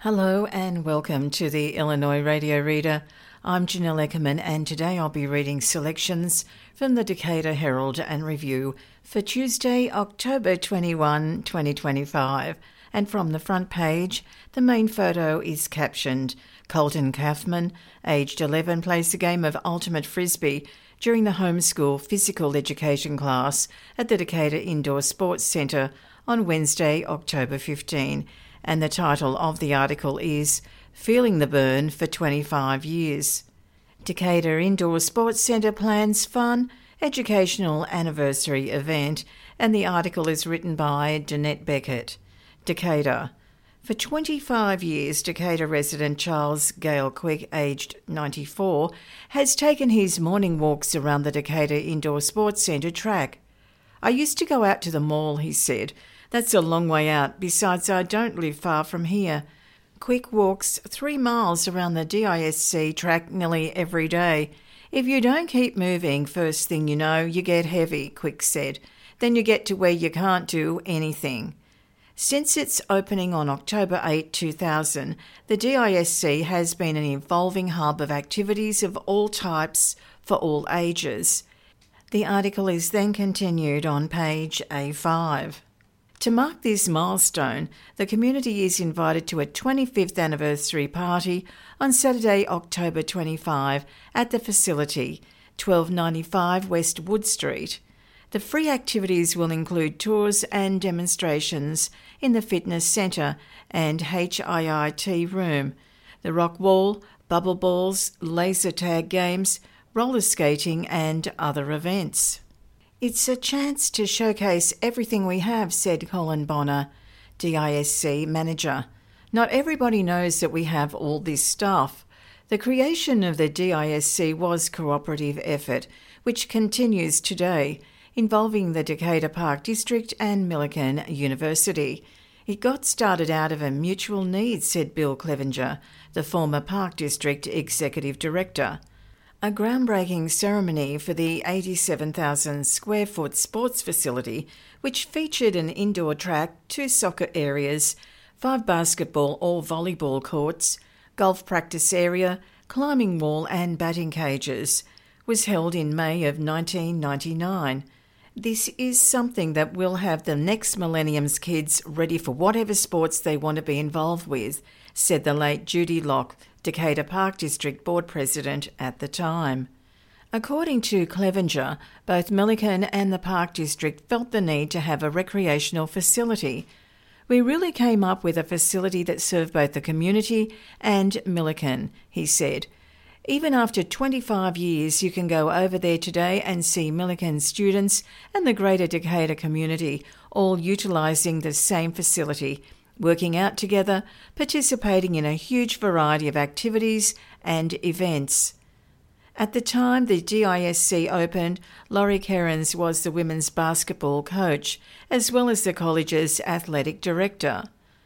Hello and welcome to the Illinois Radio Reader. I'm Janelle Eckerman and today I'll be reading selections from the Decatur Herald and Review for Tuesday, October 21, 2025. And from the front page, the main photo is captioned, Colton Kaufman, aged 11, plays the game of ultimate frisbee during the homeschool physical education class at the Decatur Indoor Sports Centre on Wednesday, October 15. And the title of the article is Feeling the Burn for 25 Years. Decatur Indoor Sports Centre plans fun, educational anniversary event, and the article is written by Danette Beckett. Decatur. For 25 years, Decatur resident Charles Gale Quick, aged 94, has taken his morning walks around the Decatur Indoor Sports Centre track. "I used to go out to the mall," he said. "That's a long way out. Besides, I don't live far from here." Quick walks 3 miles around the DISC track nearly every day. "If you don't keep moving, first thing you know, you get heavy," Quick said. "Then you get to where you can't do anything." Since its opening on October 8, 2000, the DISC has been an evolving hub of activities of all types for all ages. The article is then continued on page A5. To mark this milestone, the community is invited to a 25th anniversary party on Saturday, October 25 at the facility, 1295 West Wood Street. The free activities will include tours and demonstrations in the fitness centre and HIIT room, the rock wall, bubble balls, laser tag games, roller skating and other events. "It's a chance to showcase everything we have," said Colin Bonner, DISC manager. "Not everybody knows that we have all this stuff." The creation of the DISC was cooperative effort, which continues today, involving the Decatur Park District and Millikan University. "It got started out of a mutual need," said Bill Clevenger, the former Park District Executive Director. A groundbreaking ceremony for the 87,000 square foot sports facility, which featured an indoor track, 2 soccer areas, 5 basketball or volleyball courts, golf practice area, climbing wall and batting cages, was held in May of 1999. "This is something that will have the next millennium's kids ready for whatever sports they want to be involved with," said the late Judy Locke, Decatur Park District Board President at the time. According to Clevenger, both Millikan and the Park District felt the need to have a recreational facility. "We really came up with a facility that served both the community and Millikan," he said. "Even after 25 years, you can go over there today and see Millikan students and the greater Decatur community all utilising the same facility, working out together, participating in a huge variety of activities and events." At the time the DISC opened, Laurie Kerens was the women's basketball coach, as well as the college's athletic director.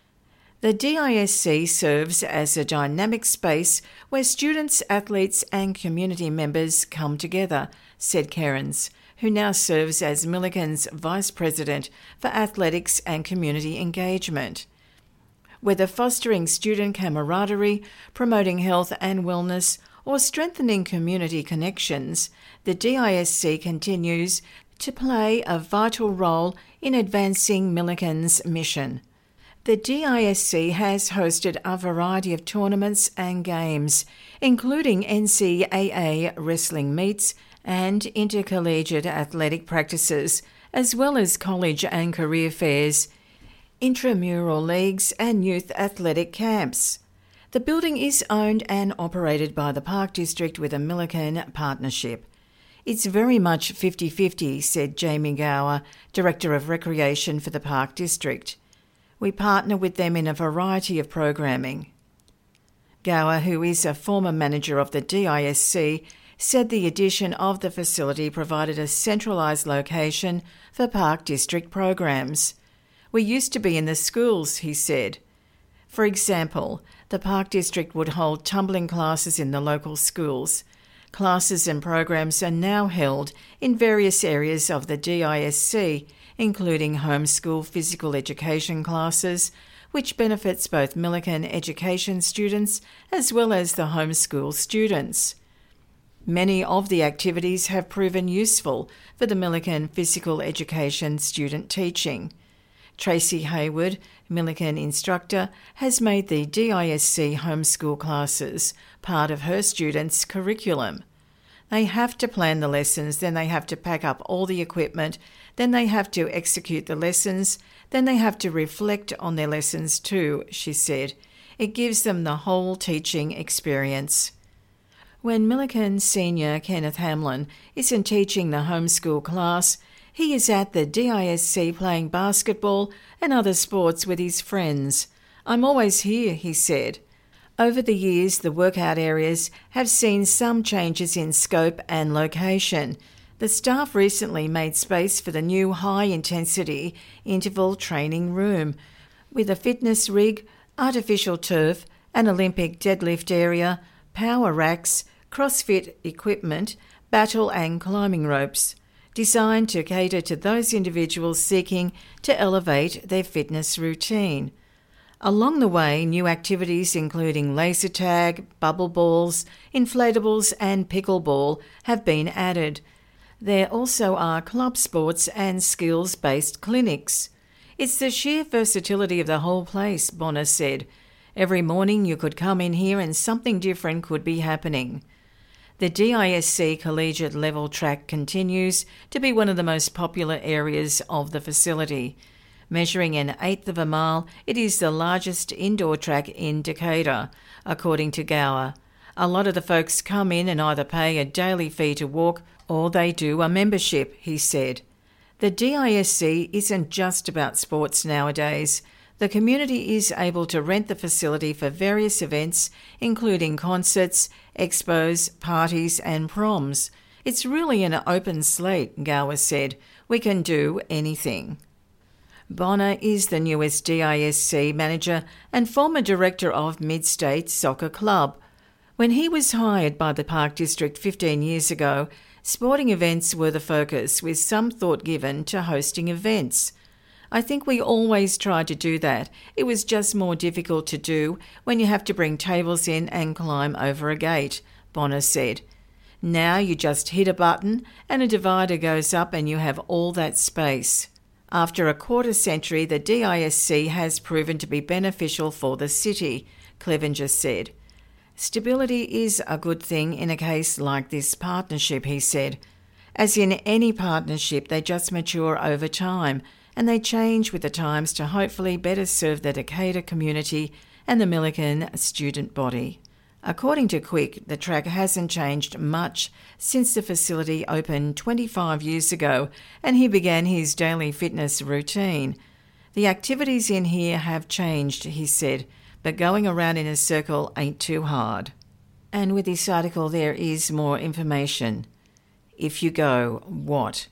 The DISC serves as a dynamic space where students, athletes and community members come together, said Kerens, who now serves as Millikan's Vice President for Athletics and Community Engagement. Whether fostering student camaraderie, promoting health and wellness, or strengthening community connections, the DISC continues to play a vital role in advancing Millikan's mission. The DISC has hosted a variety of tournaments and games, including NCAA wrestling meets and intercollegiate athletic practices, as well as college and career fairs, intramural leagues and youth athletic camps. The building is owned and operated by the Park District with a Millikan partnership. "It's very much 50-50, said Jamie Gower, Director of Recreation for the Park District. "We partner with them in a variety of programming." Gower, who is a former manager of the DISC, said the addition of the facility provided a centralised location for Park District programs. "We used to be in the schools," he said. For example, the Park District would hold tumbling classes in the local schools. Classes and programs are now held in various areas of the DISC, including homeschool physical education classes, which benefits both Millikan education students as well as the homeschool students. Many of the activities have proven useful for the Millikan physical education student teaching. Tracy Hayward, Millikan instructor, has made the DISC homeschool classes part of her students' curriculum. They have to plan the lessons, then they have to pack up all the equipment, then they have to execute the lessons, then they have to reflect on their lessons too, she said. It gives them the whole teaching experience. When Millikan senior Kenneth Hamlin isn't teaching the homeschool class, he is at the DISC playing basketball and other sports with his friends. I'm always here, he said. Over the years, the workout areas have seen some changes in scope and location. The staff recently made space for the new high-intensity interval training room, with a fitness rig, artificial turf, an Olympic deadlift area, power racks, CrossFit equipment, battle and climbing ropes, designed to cater to those individuals seeking to elevate their fitness routine. Along the way, new activities including laser tag, bubble balls, inflatables and pickleball have been added. There also are club sports and skills-based clinics. It's the sheer versatility of the whole place, Bonner said. Every morning you could come in here and something different could be happening. The DISC collegiate level track continues to be one of the most popular areas of the facility. Measuring an eighth of a mile, it is the largest indoor track in Decatur, according to Gower. A lot of the folks come in and either pay a daily fee to walk or they do a membership, he said. The DISC isn't just about sports nowadays. The community is able to rent the facility for various events, including concerts, expos, parties and proms. It's really an open slate, Gower said. We can do anything. Bonner is the newest DISC manager and former director of Mid-State Soccer Club. When he was hired by the Park District 15 years ago, sporting events were the focus, with some thought given to hosting events. I think we always tried to do that. It was just more difficult to do when you have to bring tables in and climb over a gate, Bonner said. Now you just hit a button and a divider goes up and you have all that space. After a quarter century, the DISC has proven to be beneficial for the city, Clevenger said. Stability is a good thing in a case like this partnership, he said. As in any partnership, they just mature over time, and they change with the times to hopefully better serve the Decatur community and the Millikan student body. According to Quick, the track hasn't changed much since the facility opened 25 years ago and he began his daily fitness routine. The activities in here have changed, he said, but going around in a circle ain't too hard. And with this article there is more information. If you go, what?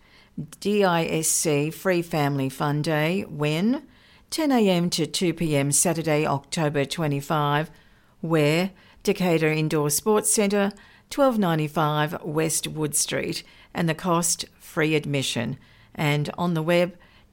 DISC Free Family Fun Day, when? 10 a.m. to 2 p.m. Saturday, October 25. Where? Decatur Indoor Sports Centre, 1295 West Wood Street, and the cost, free admission. And on the web,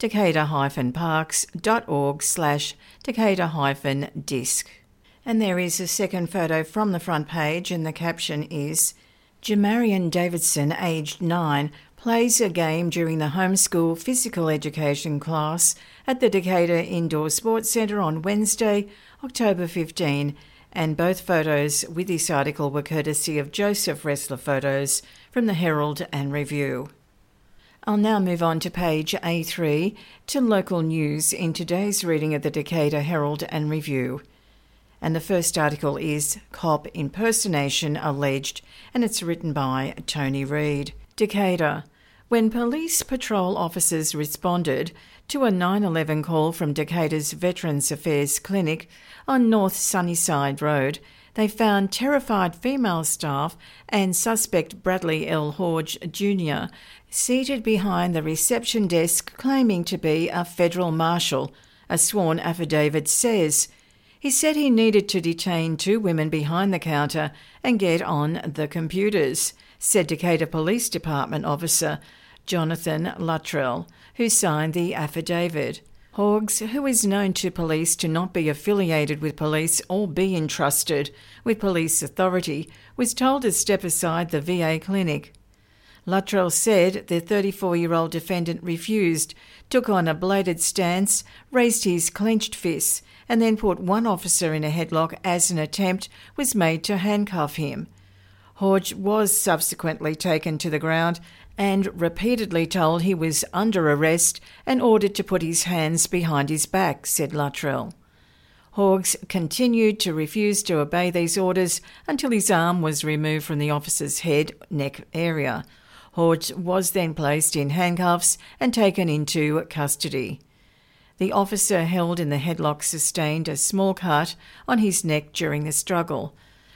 decatur-parks.org/Decatur-disc. And there is a second photo from the front page, and the caption is, Jamarian Davidson, aged 9, plays a game during the homeschool physical education class at the Decatur Indoor Sports Centre on Wednesday, October 15, and both photos with this article were courtesy of Joseph Ressler Photos from the Herald and Review. I'll now move on to page A3 to local news in today's reading of the Decatur Herald and Review. And the first article is Cop Impersonation Alleged, and it's written by Tony Reid. Decatur. When police patrol officers responded to a 911 call from Decatur's Veterans Affairs Clinic on North Sunnyside Road, they found terrified female staff and suspect Bradley L. Hodge Jr. seated behind the reception desk claiming to be a federal marshal, a sworn affidavit says. He said he needed to detain 2 women behind the counter and get on the computers, said Decatur Police Department officer Jonathan Luttrell, who signed the affidavit. Hawkes, who is known to police to not be affiliated with police or be entrusted with police authority, was told to step aside the VA clinic. Luttrell said the 34-year-old defendant refused, took on a bladed stance, raised his clenched fists, and then put one officer in a headlock as an attempt was made to handcuff him. Hodge was subsequently taken to the ground and repeatedly told he was under arrest and ordered to put his hands behind his back, said Luttrell. Hawkes continued to refuse to obey these orders until his arm was removed from the officer's head-neck area. Hodge was then placed in handcuffs and taken into custody. The officer held in the headlock sustained a small cut on his neck during the struggle.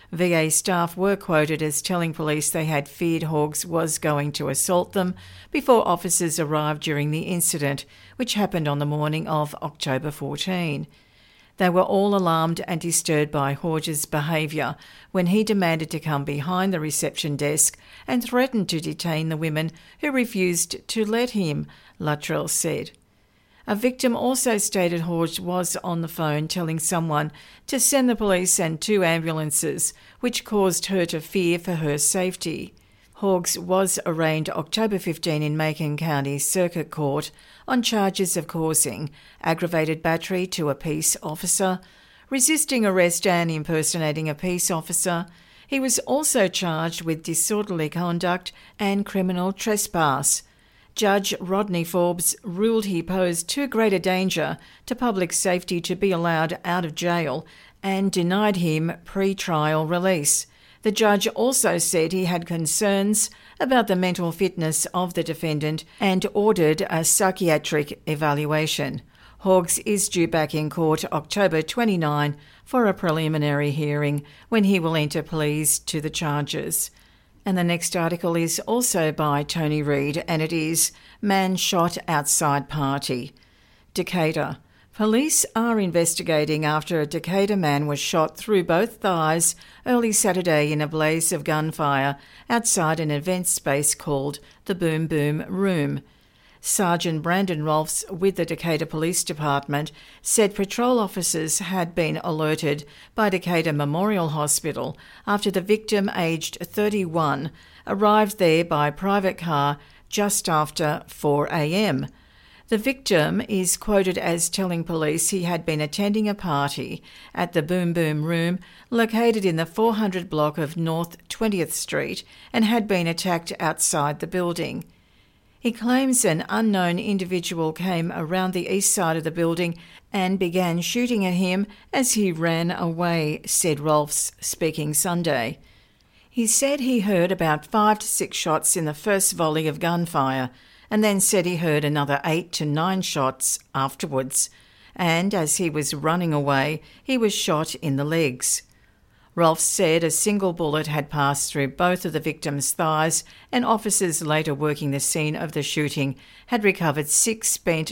VA staff were quoted as telling police they had feared Hawkes was going to assault them before officers arrived during the incident, which happened on the morning of October 14. They were all alarmed and disturbed by Hodge's behaviour when he demanded to come behind the reception desk and threatened to detain the women who refused to let him, Luttrell said. A victim also stated Hodge was on the phone telling someone to send the police and 2 ambulances, which caused her to fear for her safety. Hawkes was arraigned October 15 in Macon County Circuit Court on charges of causing aggravated battery to a peace officer, resisting arrest and impersonating a peace officer. He was also charged with disorderly conduct and criminal trespass. Judge Rodney Forbes ruled he posed too great a danger to public safety to be allowed out of jail and denied him pre-trial release. The judge also said he had concerns about the mental fitness of the defendant and ordered a psychiatric evaluation. Hawkes is due back in court October 29 for a preliminary hearing when he will enter pleas to the charges. And the next article is also by Tony Reid, and it is Man Shot Outside Party. Decatur. Police are investigating after a Decatur man was shot through both thighs early Saturday in a blaze of gunfire outside an event space called the Boom Boom Room. Sergeant Brandon Rolfs with the Decatur Police Department said patrol officers had been alerted by Decatur Memorial Hospital after the victim, aged 31, arrived there by private car just after 4 a.m. The victim is quoted as telling police he had been attending a party at the Boom Boom Room located in the 400 block of North 20th Street and had been attacked outside the building. He claims an unknown individual came around the east side of the building and began shooting at him as he ran away, said Rolfs, speaking Sunday. He said he heard about 5 to 6 shots in the first volley of gunfire, and then said he heard another 8 to 9 shots afterwards, and as he was running away, he was shot in the legs. Rolfs said a single bullet had passed through both of the victim's thighs, and officers later working the scene of the shooting had recovered 6 spent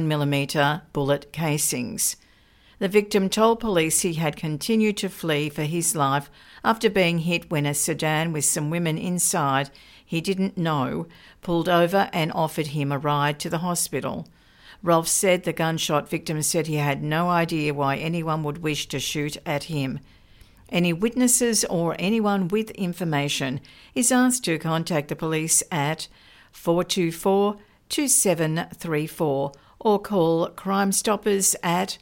9mm bullet casings. The victim told police he had continued to flee for his life after being hit when a sedan with some women inside he didn't know pulled over and offered him a ride to the hospital. Rolfs said the gunshot victim said he had no idea why anyone would wish to shoot at him. Any witnesses or anyone with information is asked to contact the police at 424-2734 or call Crime Stoppers at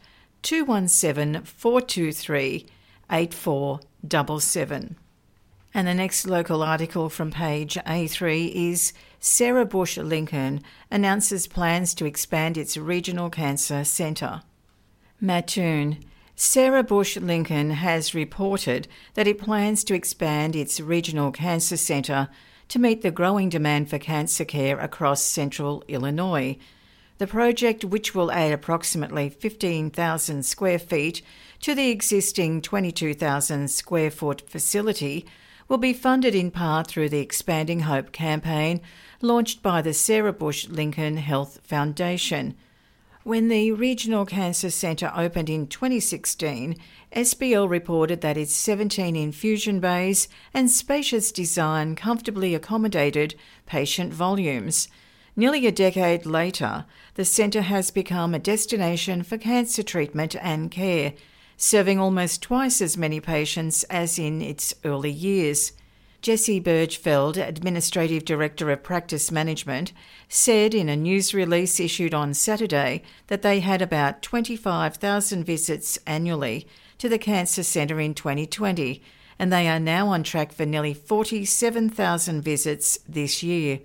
217-423-8477. And the next local article from page A3 is Sarah Bush Lincoln announces plans to expand its regional cancer centre. Mattoon. Sarah Bush Lincoln has reported that it plans to expand its regional cancer centre to meet the growing demand for cancer care across central Illinois. The project, which will add approximately 15,000 square feet to the existing 22,000 square foot facility, will be funded in part through the Expanding Hope campaign launched by the Sarah Bush Lincoln Health Foundation. When the Regional Cancer Centre opened in 2016, SBL reported that its 17 infusion bays and spacious design comfortably accommodated patient volumes. Nearly a decade later, the centre has become a destination for cancer treatment and care, serving almost twice as many patients as in its early years. Jessie Bergfeld, Administrative Director of Practice Management, said in a news release issued on Saturday that they had about 25,000 visits annually to the Cancer Centre in 2020, and they are now on track for nearly 47,000 visits this year.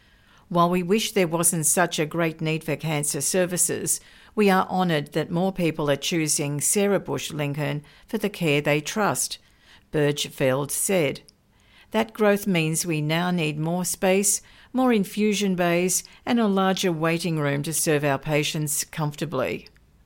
While we wish there wasn't such a great need for cancer services, we are honoured that more people are choosing Sarah Bush Lincoln for the care they trust, Bergfeld said. That growth means we now need more space, more infusion bays, and a larger waiting room to serve our patients comfortably.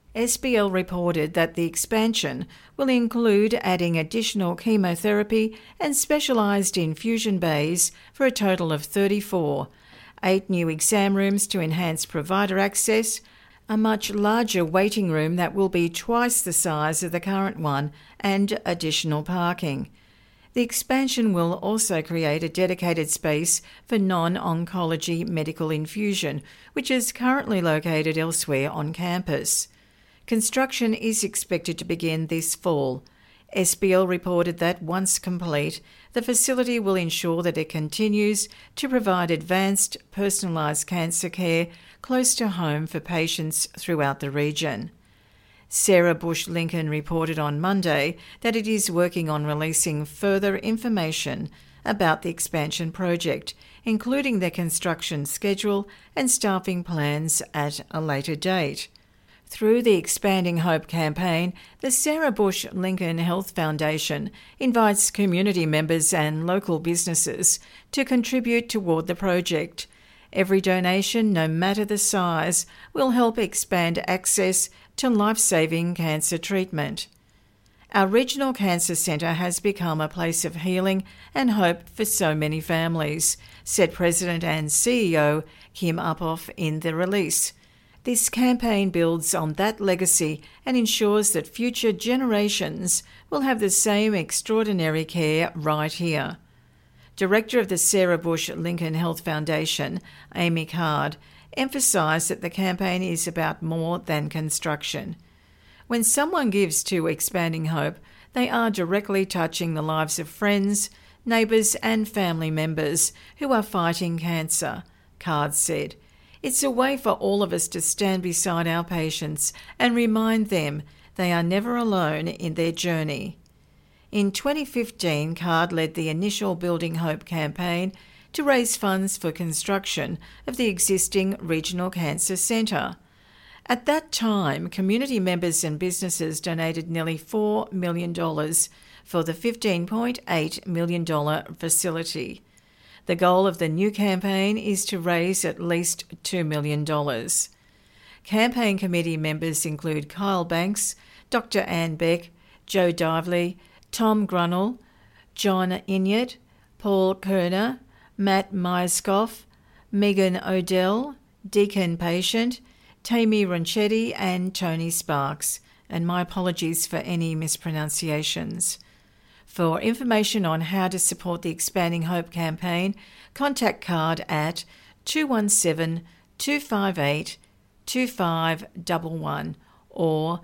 SBL reported that the expansion will include adding additional chemotherapy and specialised infusion bays for a total of 34, 8 new exam rooms to enhance provider access, a much larger waiting room that will be twice the size of the current one, and additional parking. The expansion will also create a dedicated space for non-oncology medical infusion, which is currently located elsewhere on campus. Construction is expected to begin this fall. SBL reported that once complete, the facility will ensure that it continues to provide advanced, personalised cancer care close to home for patients throughout the region. Sarah Bush Lincoln reported on Monday that it is working on releasing further information about the expansion project, including the construction schedule and staffing plans at a later date. Through the Expanding Hope campaign, the Sarah Bush Lincoln Health Foundation invites community members and local businesses to contribute toward the project. Every donation, no matter the size, will help expand access to life-saving cancer treatment. Our regional cancer centre has become a place of healing and hope for so many families, said President and CEO Kim Uphoff in the release. This campaign builds on that legacy and ensures that future generations will have the same extraordinary care right here. Director of the Sarah Bush Lincoln Health Foundation, Amy Card, emphasised that the campaign is about more than construction. When someone gives to Expanding Hope, they are directly touching the lives of friends, neighbours and family members who are fighting cancer, Card said. It's a way for all of us to stand beside our patients and remind them they are never alone in their journey. In 2015, Card led the initial Building Hope campaign to raise funds for construction of the existing Regional Cancer Centre. At that time, community members and businesses donated nearly $4 million for the $15.8 million facility. The goal of the new campaign is to raise at least $2 million. Campaign committee members include Kyle Banks, Dr. Anne Beck, Joe Dively, Tom Grunnell, John Inyett, Paul Kerner, Matt Myerscough, Megan Odell, Deacon Patient, Tammy Ronchetti and Tony Sparks, and my apologies for any mispronunciations. For information on how to support the Expanding Hope campaign, contact Card at 217-258-2511 or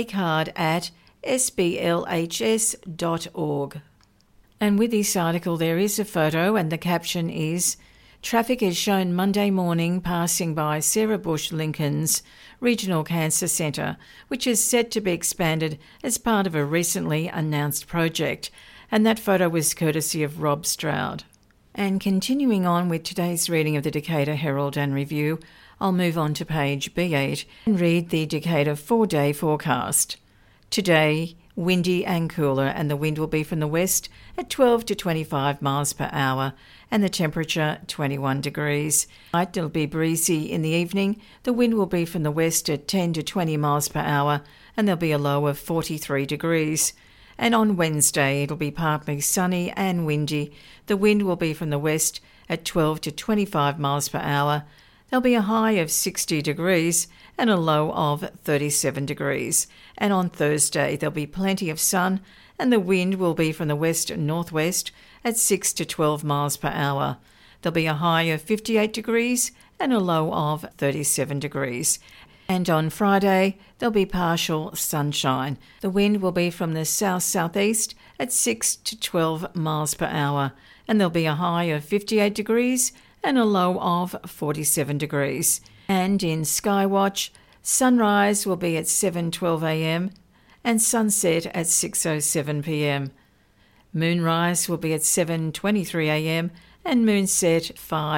acard@sblhs.org. And with this article there is a photo and the caption is, "Traffic is shown Monday morning passing by Sarah Bush Lincoln's Regional Cancer Centre, which is set to be expanded as part of a recently announced project." And that photo was courtesy of Rob Stroud. And continuing on with today's reading of the Decatur Herald and Review, I'll move on to page B8 and read the Decatur 4-day forecast. Today, windy and cooler, and the wind will be from the west at 12 to 25 miles per hour, and the temperature 21 degrees. It'll be breezy in the evening. The wind will be from the west at 10 to 20 miles per hour, and there'll be a low of 43 degrees. And on Wednesday, it'll be partly sunny and windy. The wind will be from the west at 12 to 25 miles per hour. There'll be a high of 60 degrees and a low of 37 degrees. And on Thursday, there'll be plenty of sun, and the wind will be from the west-northwest at 6 to 12 miles per hour. There'll be a high of 58 degrees and a low of 37 degrees. And on Friday, there'll be partial sunshine. The wind will be from the south-southeast at 6 to 12 miles per hour, and there'll be a high of 58 degrees and a low of 47 degrees. And in Skywatch, sunrise will be at 7:12 a.m. and sunset at 6:07 p.m. Moonrise will be at 7:23 a.m. and moonset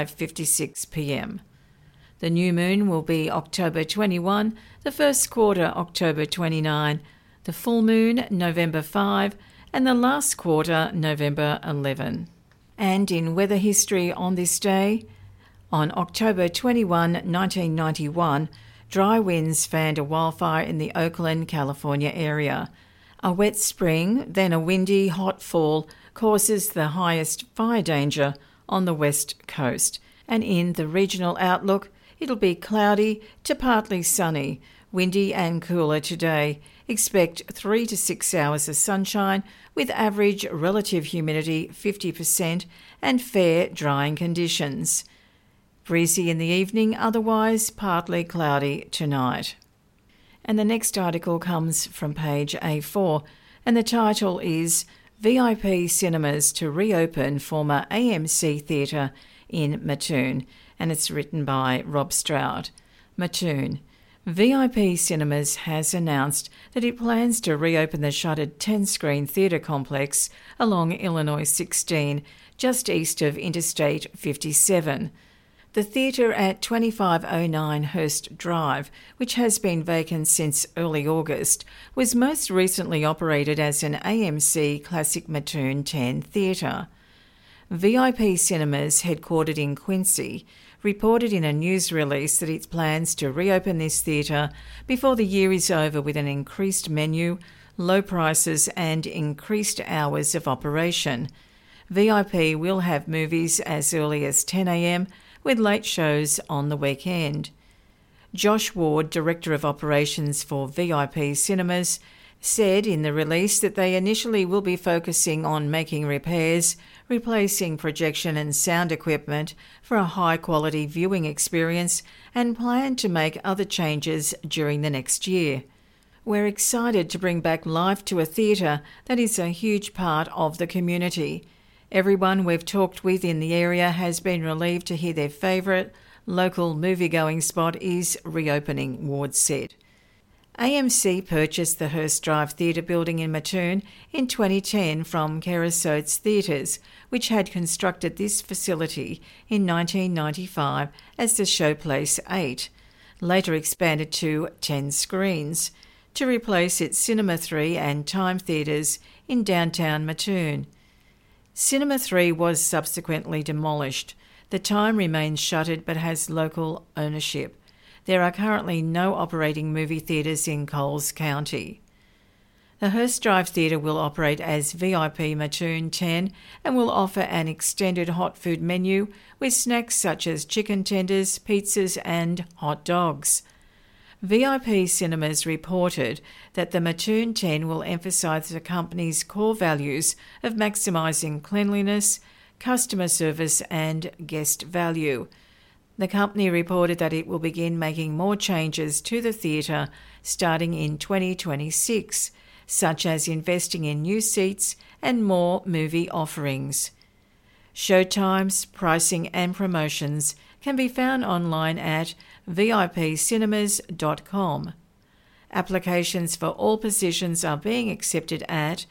5:56 p.m. The new moon will be October 21, the first quarter October 29, the full moon November 5, and the last quarter November 11. And in weather history on this day, on October 21, 1991, dry winds fanned a wildfire in the Oakland, California area. A wet spring, then a windy, hot fall causes the highest fire danger on the west coast. And in the regional outlook, it'll be cloudy to partly sunny, windy and cooler today. Expect 3 to 6 hours of sunshine with average relative humidity 50% and fair drying conditions. Breezy in the evening, otherwise partly cloudy tonight. And the next article comes from page A4, and the title is VIP Cinemas to Reopen Former AMC Theatre in Mattoon, and it's written by Rob Stroud. Mattoon. VIP Cinemas has announced that it plans to reopen the shuttered 10-screen theatre complex along Illinois 16, just east of Interstate 57. The theatre at 2509 Hurst Drive, which has been vacant since early August, was most recently operated as an AMC Classic Mattoon 10 theatre. VIP Cinemas, headquartered in Quincy, reported in a news release that it plans to reopen this theatre before the year is over with an increased menu, low prices and increased hours of operation. VIP will have movies as early as 10 a.m, with late shows on the weekend. Josh Ward, Director of Operations for VIP Cinemas, said in the release that they initially will be focusing on making repairs, replacing projection and sound equipment for a high-quality viewing experience, and plan to make other changes during the next year. We're excited to bring back life to a theatre that is a huge part of the community. Everyone we've talked with in the area has been relieved to hear their favourite local movie-going spot is reopening, Ward said. AMC purchased the Hurst Drive Theatre building in Mattoon in 2010 from Kerasotes Theatres, which had constructed this facility in 1995 as the Showplace 8, later expanded to 10 screens, to replace its Cinema 3 and Time Theatres in downtown Mattoon. Cinema 3 was subsequently demolished. The Time remains shuttered but has local ownership. There are currently no operating movie theatres in Coles County. The Hurst Drive Theatre will operate as VIP Mattoon 10 and will offer an extended hot food menu with snacks such as chicken tenders, pizzas and hot dogs. VIP Cinemas reported that the Mattoon 10 will emphasise the company's core values of maximising cleanliness, customer service and guest value. The company reported that it will begin making more changes to the theatre starting in 2026, such as investing in new seats and more movie offerings. Showtimes, pricing and promotions can be found online at vipcinemas.com. Applications for all positions are being accepted at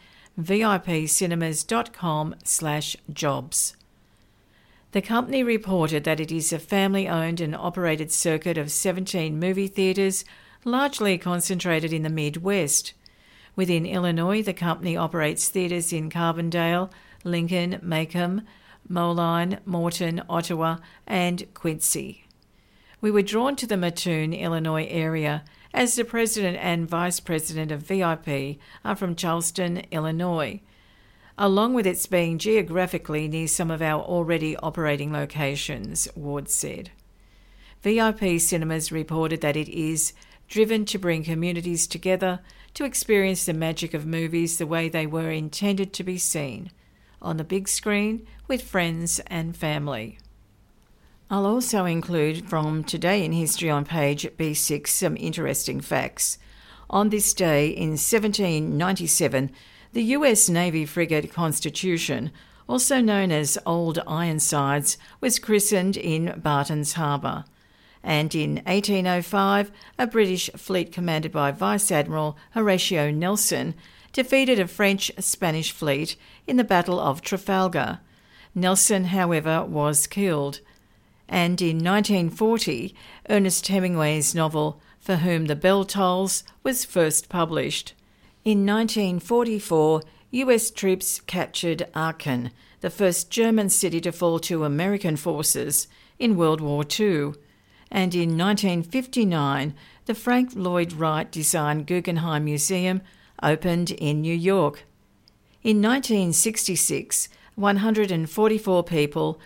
vipcinemas.com/jobs. The company reported that it is a family-owned and operated circuit of 17 movie theatres, largely concentrated in the Midwest. Within Illinois, the company operates theatres in Carbondale, Lincoln, Macomb, Moline, Morton, Ottawa and Quincy. We were drawn to the Mattoon, Illinois area as the President and Vice President of VIP are from Charleston, Illinois, along with its being geographically near some of our already operating locations, Ward said. VIP Cinemas reported that it is driven to bring communities together to experience the magic of movies the way they were intended to be seen, on the big screen with friends and family. I'll also include from Today in History on page B6 some interesting facts. On this day in 1797, the US Navy frigate Constitution, also known as Old Ironsides, was christened in Bartons Harbour. And in 1805, a British fleet commanded by Vice Admiral Horatio Nelson defeated a French-Spanish fleet in the Battle of Trafalgar. Nelson, however, was killed. And in 1940, Ernest Hemingway's novel For Whom the Bell Tolls was first published. In 1944, US troops captured Aachen, the first German city to fall to American forces in World War II. And in 1959, the Frank Lloyd Wright-designed Guggenheim Museum opened in New York. In 1966, 144 people,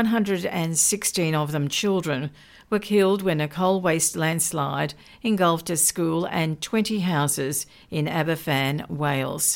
116 of them children, were killed when a coal waste landslide engulfed a school and 20 houses in Aberfan, Wales.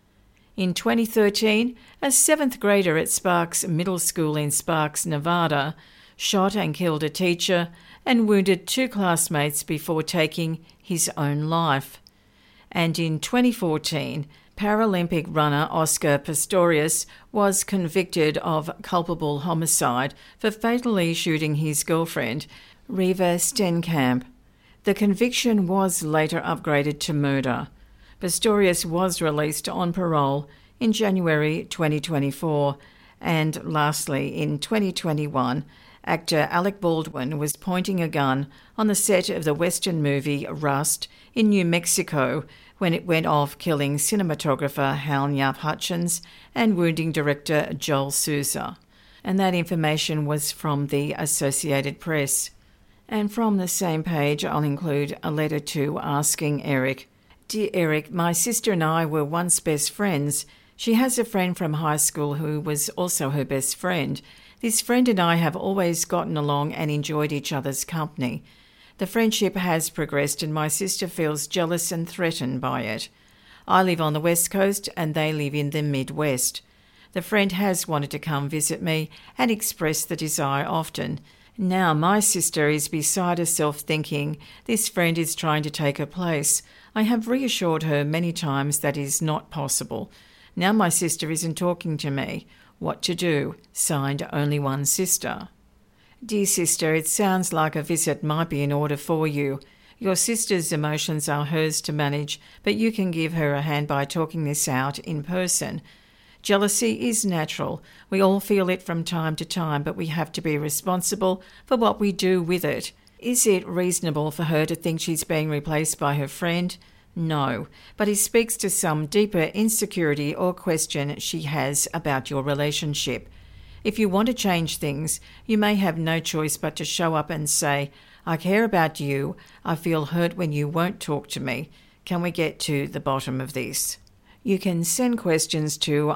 In 2013, a 7th grader at Sparks Middle School in Sparks, Nevada, shot and killed a teacher and wounded 2 classmates before taking his own life. And in 2014, Paralympic runner Oscar Pistorius was convicted of culpable homicide for fatally shooting his girlfriend, Reva Stenkamp. The conviction was later upgraded to murder. Pistorius was released on parole in January 2024. And lastly, in 2021, actor Alec Baldwin was pointing a gun on the set of the Western movie Rust in New Mexico when it went off, killing cinematographer Hal Nyav Hutchins and wounding director Joel Souza. And that information was from the Associated Press. And from the same page, I'll include a letter to Asking Eric. Dear Eric, my sister and I were once best friends. She has a friend from high school who was also her best friend. This friend and I have always gotten along and enjoyed each other's company. The friendship has progressed and my sister feels jealous and threatened by it. I live on the West Coast and they live in the Midwest. The friend has wanted to come visit me and expressed the desire often. Now my sister is beside herself thinking this friend is trying to take her place. I have reassured her many times that is not possible. Now my sister isn't talking to me. What to do? Signed, Only One Sister. Dear sister, it sounds like a visit might be in order for you. Your sister's emotions are hers to manage, but you can give her a hand by talking this out in person. Jealousy is natural. We all feel it from time to time, but we have to be responsible for what we do with it. Is it reasonable for her to think she's being replaced by her friend? No, but it speaks to some deeper insecurity or question she has about your relationship. If you want to change things, you may have no choice but to show up and say, I care about you. I feel hurt when you won't talk to me. Can we get to the bottom of this? You can send questions to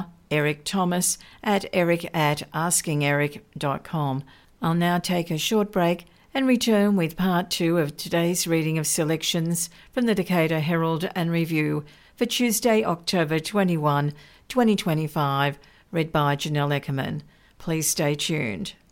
eric@askingerik.com. I'll now take a short break and return with part 2 of today's reading of selections from the Decatur Herald and Review for Tuesday, October 21, 2025, read by Janelle Eckerman. Please stay tuned.